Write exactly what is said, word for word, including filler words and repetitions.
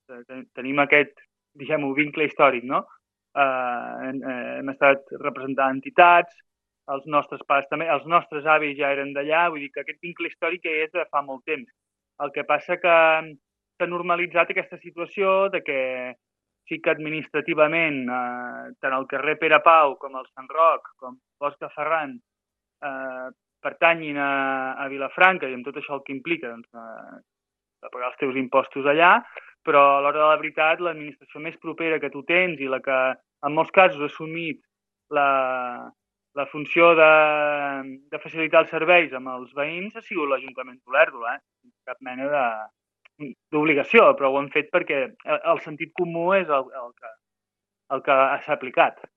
tenim aquest, diguem-ho, vincle històric, no? Eh, hem estat representant entitats, els nostres pares també, els nostres avis ja eren d'allà, vull dir que aquest vincle històric és de fa molt temps. El que passa que s'ha normalitzat aquesta situació de que sí que administrativament eh, tant el carrer Pere Pau com el Sant Roc, com Bosc de Ferran, eh, pertanyin a, a Vilafranca i amb tot això el que implica, doncs, eh, de pagar els teus impostos allà, però a l'hora de la veritat l'administració més propera que tu tens i la que en molts casos ha assumit la, la funció de, de facilitar els serveis amb els veïns ha sigut l'Ajuntament d'Olèrdola, eh? Cap mena de d'obligació, però ho han fet perquè el sentit comú és el, el que, el que s'ha aplicat.